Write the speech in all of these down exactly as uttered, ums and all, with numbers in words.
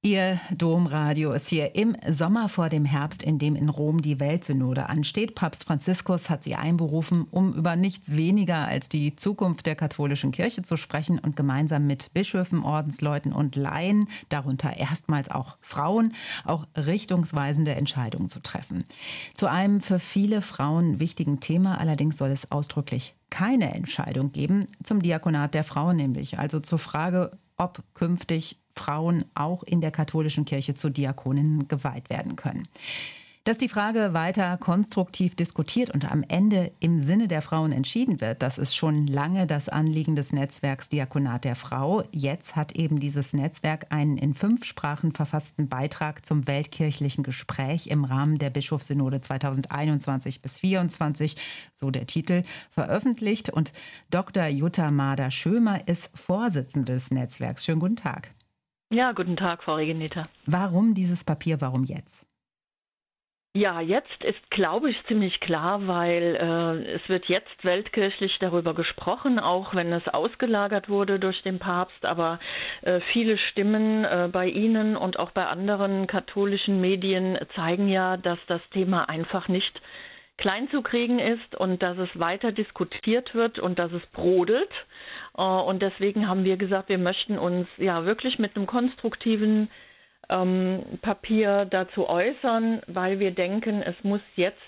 Ihr Domradio ist hier im Sommer vor dem Herbst, in dem in Rom die Weltsynode ansteht. Papst Franziskus hat sie einberufen, um über nichts weniger als die Zukunft der katholischen Kirche zu sprechen und gemeinsam mit Bischöfen, Ordensleuten und Laien, darunter erstmals auch Frauen, auch richtungsweisende Entscheidungen zu treffen. Zu einem für viele Frauen wichtigen Thema allerdings soll es ausdrücklich keine Entscheidung geben, zum Diakonat der Frauen nämlich, also zur Frage, ob künftig Frauen auch in der katholischen Kirche zu Diakoninnen geweiht werden können. Dass die Frage weiter konstruktiv diskutiert und am Ende im Sinne der Frauen entschieden wird, das ist schon lange das Anliegen des Netzwerks Diakonat der Frau. Jetzt hat eben dieses Netzwerk einen in fünf Sprachen verfassten Beitrag zum weltkirchlichen Gespräch im Rahmen der Bischofssynode zweitausendeinundzwanzig bis vierundzwanzig, so der Titel, veröffentlicht. Und Doktor Jutta Mader-Schömer ist Vorsitzende des Netzwerks. Schönen guten Tag. Ja, guten Tag, Frau Regeneder. Warum dieses Papier, warum jetzt? Ja, jetzt ist, glaube ich, ziemlich klar, weil äh, es wird jetzt weltkirchlich darüber gesprochen, auch wenn es ausgelagert wurde durch den Papst. Aber äh, viele Stimmen äh, bei Ihnen und auch bei anderen katholischen Medien zeigen ja, dass das Thema einfach nicht klein zu kriegen ist und dass es weiter diskutiert wird und dass es brodelt. Äh, und deswegen haben wir gesagt, wir möchten uns ja wirklich mit einem konstruktiven Ähm, Papier dazu äußern, weil wir denken, es muss jetzt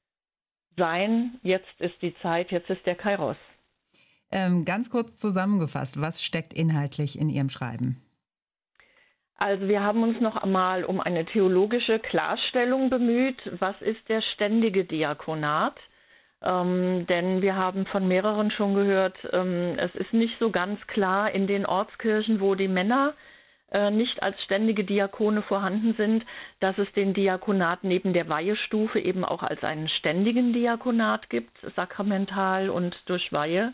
sein, jetzt ist die Zeit, jetzt ist der Kairos. Ähm, ganz kurz zusammengefasst, was steckt inhaltlich in Ihrem Schreiben? Also wir haben uns noch einmal um eine theologische Klarstellung bemüht, was ist der ständige Diakonat? Ähm, denn wir haben von mehreren schon gehört, ähm, es ist nicht so ganz klar in den Ortskirchen, wo die Männer nicht als ständige Diakone vorhanden sind, dass es den Diakonat neben der Weihestufe eben auch als einen ständigen Diakonat gibt, sakramental und durch Weihe.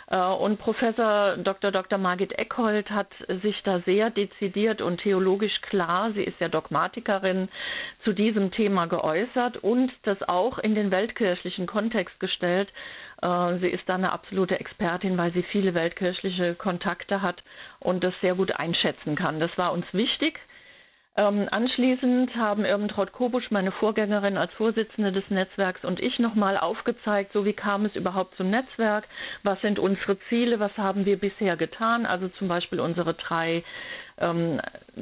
Und Professor Doktor Doktor Margit Eckhold hat sich da sehr dezidiert und theologisch klar, sie ist ja Dogmatikerin, zu diesem Thema geäußert und das auch in den weltkirchlichen Kontext gestellt. Sie ist da eine absolute Expertin, weil sie viele weltkirchliche Kontakte hat und das sehr gut einschätzen kann. Das war uns wichtig. Ähm, anschließend haben Irmtraut Kobusch, meine Vorgängerin als Vorsitzende des Netzwerks, und ich nochmal aufgezeigt, so wie kam es überhaupt zum Netzwerk, was sind unsere Ziele, was haben wir bisher getan, also zum Beispiel unsere drei ähm,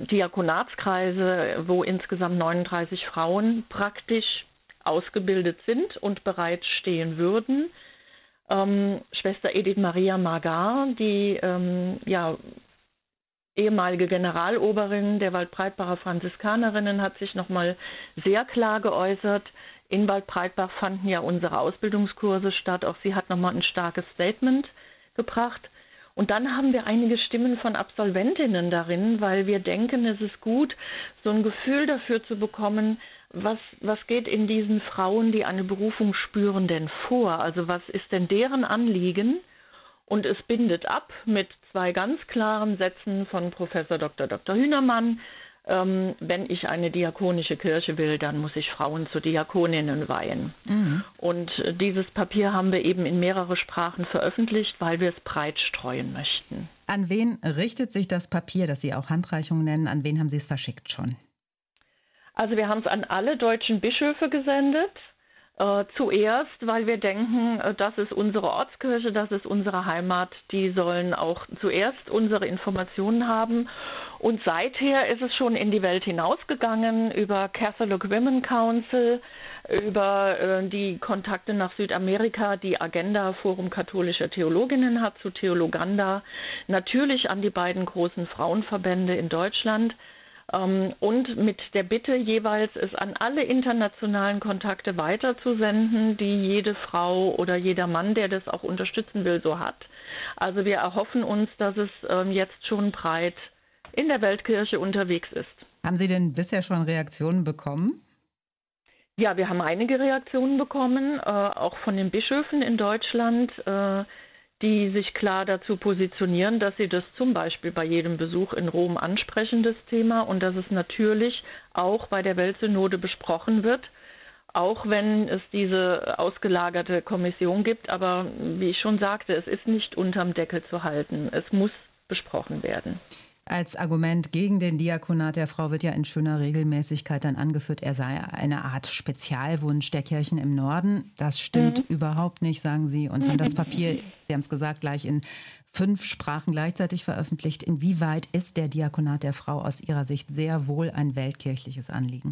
Diakonatskreise, wo insgesamt neununddreißig Frauen praktisch ausgebildet sind und bereit stehen würden. Ähm, Schwester Edith Maria Margar, die ähm, ja, ehemalige Generaloberin der Waldbreitbacher Franziskanerinnen, hat sich nochmal sehr klar geäußert. In Waldbreitbach fanden ja unsere Ausbildungskurse statt. Auch sie hat nochmal ein starkes Statement gebracht. Und dann haben wir einige Stimmen von Absolventinnen darin, weil wir denken, es ist gut, so ein Gefühl dafür zu bekommen, was, was geht in diesen Frauen, die eine Berufung spüren, denn vor? Also was ist denn deren Anliegen? Und es bindet ab mit zwei ganz klaren Sätzen von Professor Doktor Doktor Hühnermann. Ähm, wenn ich eine diakonische Kirche will, dann muss ich Frauen zu Diakoninnen weihen. Mhm. Und dieses Papier haben wir eben in mehrere Sprachen veröffentlicht, weil wir es breit streuen möchten. An wen richtet sich das Papier, das Sie auch Handreichung nennen? An wen haben Sie es verschickt schon? Also wir haben es an alle deutschen Bischöfe gesendet. Äh, zuerst, weil wir denken, äh, das ist unsere Ortskirche, das ist unsere Heimat, die sollen auch zuerst unsere Informationen haben. Und seither ist es schon in die Welt hinausgegangen über Catholic Women Council, über äh, die Kontakte nach Südamerika, die Agenda Forum katholischer Theologinnen hat zu Theologanda, natürlich an die beiden großen Frauenverbände in Deutschland. Und mit der Bitte jeweils, es an alle internationalen Kontakte weiterzusenden, die jede Frau oder jeder Mann, der das auch unterstützen will, so hat. Also wir erhoffen uns, dass es jetzt schon breit in der Weltkirche unterwegs ist. Haben Sie denn bisher schon Reaktionen bekommen? Ja, wir haben einige Reaktionen bekommen, auch von den Bischöfen in Deutschland, die sich klar dazu positionieren, dass sie das zum Beispiel bei jedem Besuch in Rom ansprechen, das Thema, und dass es natürlich auch bei der Weltsynode besprochen wird, auch wenn es diese ausgelagerte Kommission gibt. Aber wie ich schon sagte, es ist nicht unterm Deckel zu halten. Es muss besprochen werden. Als Argument gegen den Diakonat der Frau wird ja in schöner Regelmäßigkeit dann angeführt, er sei eine Art Spezialwunsch der Kirchen im Norden. Das stimmt Mhm. überhaupt nicht, sagen Sie, und haben das Papier, Sie haben es gesagt, gleich in fünf Sprachen gleichzeitig veröffentlicht. Inwieweit ist der Diakonat der Frau aus Ihrer Sicht sehr wohl ein weltkirchliches Anliegen?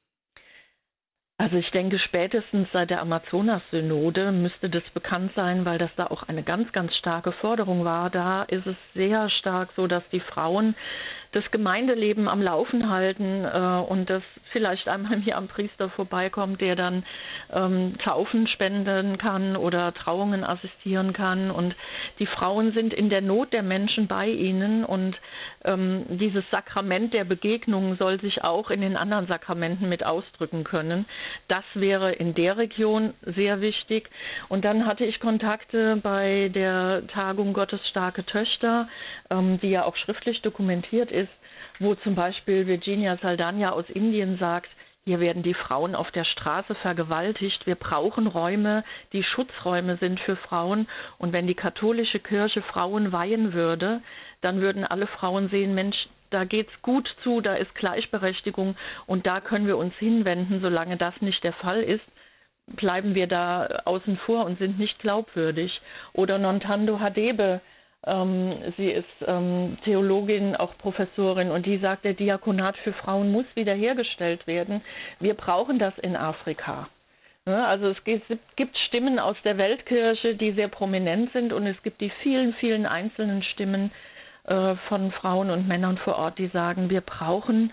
Also ich denke, spätestens seit der Amazonas-Synode müsste das bekannt sein, weil das da auch eine ganz, ganz starke Forderung war. Da ist es sehr stark so, dass die Frauen das Gemeindeleben am Laufen halten äh, und dass vielleicht einmal hier am Priester vorbeikommt, der dann ähm, Taufen spenden kann oder Trauungen assistieren kann. Und die Frauen sind in der Not der Menschen bei ihnen und ähm, dieses Sakrament der Begegnung soll sich auch in den anderen Sakramenten mit ausdrücken können. Das wäre in der Region sehr wichtig. Und dann hatte ich Kontakte bei der Tagung Gottes starke Töchter, ähm, die ja auch schriftlich dokumentiert ist, wo zum Beispiel Virginia Saldana aus Indien sagt, hier werden die Frauen auf der Straße vergewaltigt. Wir brauchen Räume, die Schutzräume sind für Frauen. Und wenn die katholische Kirche Frauen weihen würde, dann würden alle Frauen sehen, Mensch, da geht's gut zu, da ist Gleichberechtigung und da können wir uns hinwenden. Solange das nicht der Fall ist, bleiben wir da außen vor und sind nicht glaubwürdig. Oder Nontando Hadebe, ähm, sie ist ähm, Theologin, auch Professorin, und die sagt, der Diakonat für Frauen muss wiederhergestellt werden. Wir brauchen das in Afrika. Ja, also es gibt Stimmen aus der Weltkirche, die sehr prominent sind, und es gibt die vielen, vielen einzelnen Stimmen äh, von Frauen und Männern vor Ort, die sagen, wir brauchen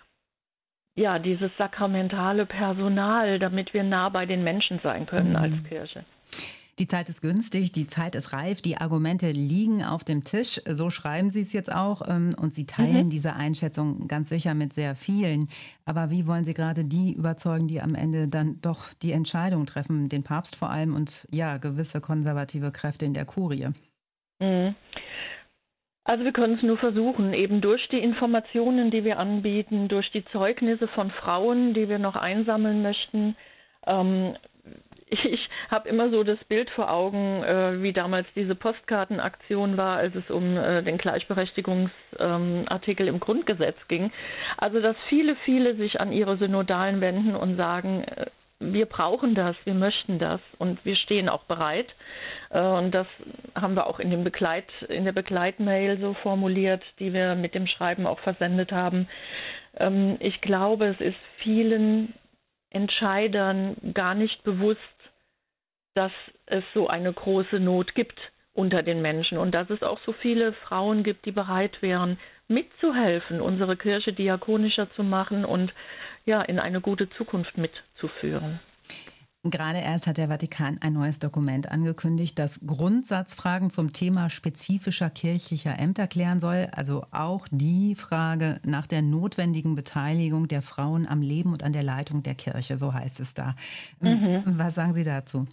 ja dieses sakramentale Personal, damit wir nah bei den Menschen sein können Mhm. als Kirche. Die Zeit ist günstig, die Zeit ist reif, die Argumente liegen auf dem Tisch. So schreiben Sie es jetzt auch. ähm, Und Sie teilen Mhm. diese Einschätzung ganz sicher mit sehr vielen. Aber wie wollen Sie gerade die überzeugen, die am Ende dann doch die Entscheidung treffen, den Papst vor allem und ja, gewisse konservative Kräfte in der Kurie? Mhm. Also wir können es nur versuchen, eben durch die Informationen, die wir anbieten, durch die Zeugnisse von Frauen, die wir noch einsammeln möchten. Ähm, ich ich habe immer so das Bild vor Augen, äh, wie damals diese Postkartenaktion war, als es um äh, den Gleichberechtigungsartikel ähm, im Grundgesetz ging. Also dass viele, viele sich an ihre Synodalen wenden und sagen, äh, wir brauchen das, wir möchten das und wir stehen auch bereit. Äh, und das haben wir auch in, dem Begleit, in der Begleitmail so formuliert, die wir mit dem Schreiben auch versendet haben. Ähm, ich glaube, es ist vielen Entscheidern gar nicht bewusst, dass es so eine große Not gibt unter den Menschen und dass es auch so viele Frauen gibt, die bereit wären, mitzuhelfen, unsere Kirche diakonischer zu machen und ja, in eine gute Zukunft mitzuführen. Gerade erst hat der Vatikan ein neues Dokument angekündigt, das Grundsatzfragen zum Thema spezifischer kirchlicher Ämter klären soll. Also auch die Frage nach der notwendigen Beteiligung der Frauen am Leben und an der Leitung der Kirche, so heißt es da. Mhm. Was sagen Sie dazu?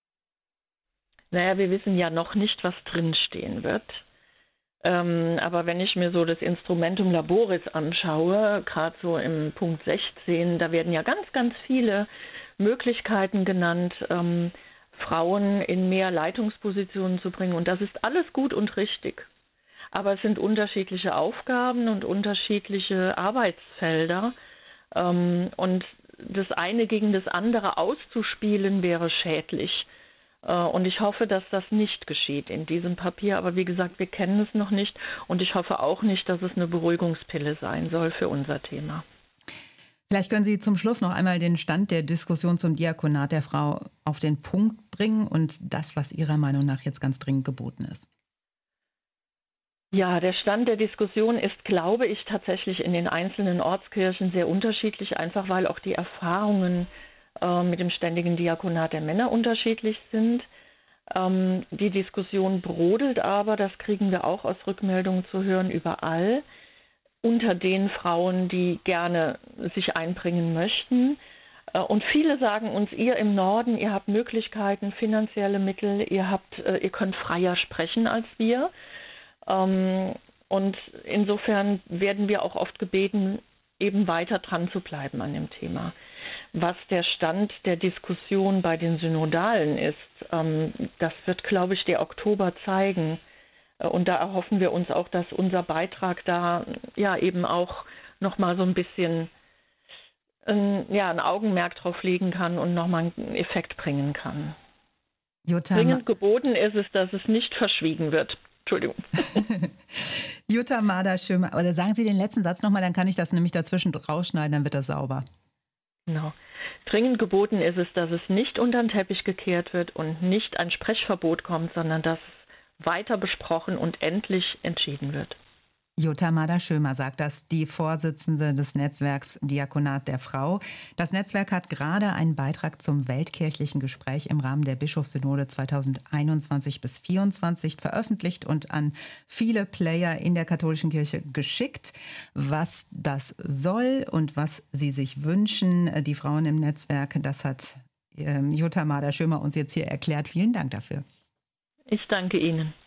Naja, wir wissen ja noch nicht, was drinstehen wird. Ähm, aber wenn ich mir so das Instrumentum Laboris anschaue, gerade so im Punkt sechzehn, da werden ja ganz, ganz viele Möglichkeiten genannt, ähm, Frauen in mehr Leitungspositionen zu bringen. Und das ist alles gut und richtig. Aber es sind unterschiedliche Aufgaben und unterschiedliche Arbeitsfelder. Ähm, und das eine gegen das andere auszuspielen, wäre schädlich. Und ich hoffe, dass das nicht geschieht in diesem Papier. Aber wie gesagt, wir kennen es noch nicht. Und ich hoffe auch nicht, dass es eine Beruhigungspille sein soll für unser Thema. Vielleicht können Sie zum Schluss noch einmal den Stand der Diskussion zum Diakonat der Frau auf den Punkt bringen und das, was Ihrer Meinung nach jetzt ganz dringend geboten ist. Ja, der Stand der Diskussion ist, glaube ich, tatsächlich in den einzelnen Ortskirchen sehr unterschiedlich, einfach weil auch die Erfahrungen mit dem ständigen Diakonat der Männer unterschiedlich sind. Ähm, die Diskussion brodelt aber, das kriegen wir auch aus Rückmeldungen zu hören, überall, unter den Frauen, die gerne sich einbringen möchten. Äh, und viele sagen uns, ihr im Norden, ihr habt Möglichkeiten, finanzielle Mittel, ihr habt, äh, ihr könnt freier sprechen als wir. Ähm, und insofern werden wir auch oft gebeten, eben weiter dran zu bleiben an dem Thema. Was der Stand der Diskussion bei den Synodalen ist, ähm, das wird, glaube ich, der Oktober zeigen. Und da erhoffen wir uns auch, dass unser Beitrag da ja eben auch nochmal so ein bisschen ein, ja, ein Augenmerk drauf legen kann und nochmal einen Effekt bringen kann. Jutta, Dringend geboten ist es, dass es nicht verschwiegen wird. Entschuldigung. Jutta Marder-Schömer, oder sagen Sie den letzten Satz nochmal, dann kann ich das nämlich dazwischen rausschneiden, dann wird das sauber. Genau. Dringend geboten ist es, dass es nicht unter den Teppich gekehrt wird und nicht ein Sprechverbot kommt, sondern dass es weiter besprochen und endlich entschieden wird. Jutta Marder-Schömer sagt das, die Vorsitzende des Netzwerks Diakonat der Frau. Das Netzwerk hat gerade einen Beitrag zum weltkirchlichen Gespräch im Rahmen der Bischofssynode zweitausendeinundzwanzig bis vierundzwanzig veröffentlicht und an viele Player in der katholischen Kirche geschickt. Was das soll und was sie sich wünschen, die Frauen im Netzwerk, das hat Jutta Marder-Schömer uns jetzt hier erklärt. Vielen Dank dafür. Ich danke Ihnen.